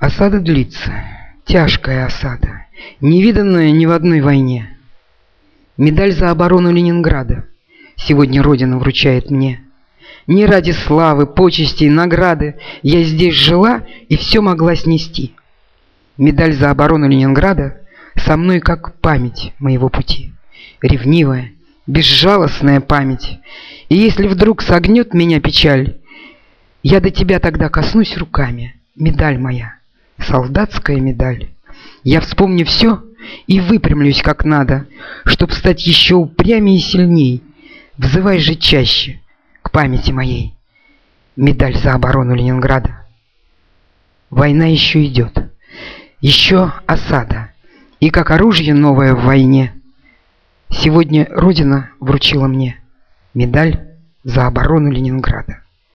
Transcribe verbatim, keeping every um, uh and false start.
Осада длится, тяжкая осада, невиданная ни в одной войне. Медаль за оборону Ленинграда сегодня Родина вручает мне. Не ради славы, почестей, награды я здесь жила и все могла снести. Медаль за оборону Ленинграда со мной как память моего пути, ревнивая, безжалостная память. И если вдруг согнет меня печаль, я до тебя тогда коснусь руками. Медаль моя, солдатская медаль. Я вспомню все и выпрямлюсь как надо, чтоб стать еще упрямее и сильней. Взывай же чаще к памяти моей. Медаль за оборону Ленинграда. Война еще идет, еще осада, и как оружие новое в войне сегодня Родина вручила мне медаль за оборону Ленинграда.